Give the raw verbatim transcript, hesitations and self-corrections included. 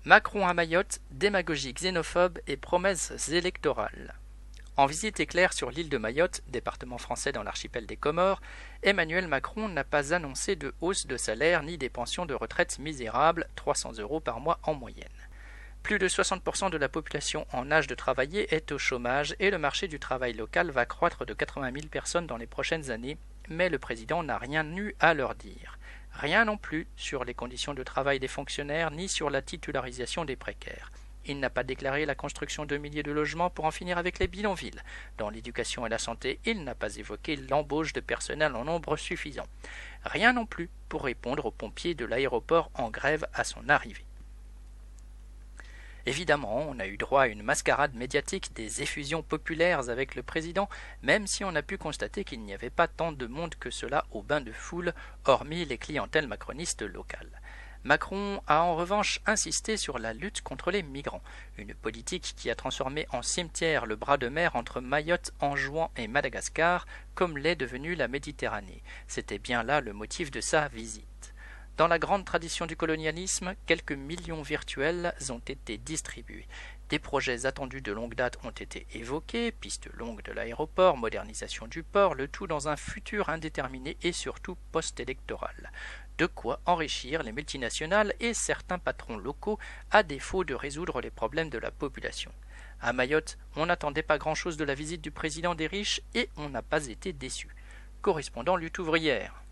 Macron à Mayotte, démagogie xénophobe et promesses électorales. En visite éclair sur l'île de Mayotte, département français dans l'archipel des Comores, Emmanuel Macron n'a pas annoncé de hausse de salaire ni des pensions de retraite misérables, trois cents euros par mois en moyenne. Plus de soixante pour cent de la population en âge de travailler est au chômage et le marché du travail local va croître de quatre-vingt mille personnes dans les prochaines années, mais le président n'a rien eu à leur dire. Rien non plus sur les conditions de travail des fonctionnaires ni sur la titularisation des précaires. Il n'a pas déclaré la construction de milliers de logements pour en finir avec les bidonvilles. Dans l'éducation et la santé, il n'a pas évoqué l'embauche de personnel en nombre suffisant. Rien non plus pour répondre aux pompiers de l'aéroport en grève à son arrivée. Évidemment, on a eu droit à une mascarade médiatique des effusions populaires avec le président, même si on a pu constater qu'il n'y avait pas tant de monde que cela au bain de foule, hormis les clientèles macronistes locales. Macron a en revanche insisté sur la lutte contre les migrants, une politique qui a transformé en cimetière le bras de mer entre Mayotte, Anjouan et Madagascar, comme l'est devenue la Méditerranée. C'était bien là le motif de sa visite. Dans la grande tradition du colonialisme, quelques millions virtuels ont été distribués. Des projets attendus de longue date ont été évoqués, piste longue de l'aéroport, modernisation du port, le tout dans un futur indéterminé et surtout post-électoral. De quoi enrichir les multinationales et certains patrons locaux à défaut de résoudre les problèmes de la population. À Mayotte, on n'attendait pas grand-chose de la visite du président des riches et on n'a pas été déçu. Correspondant lutte ouvrière.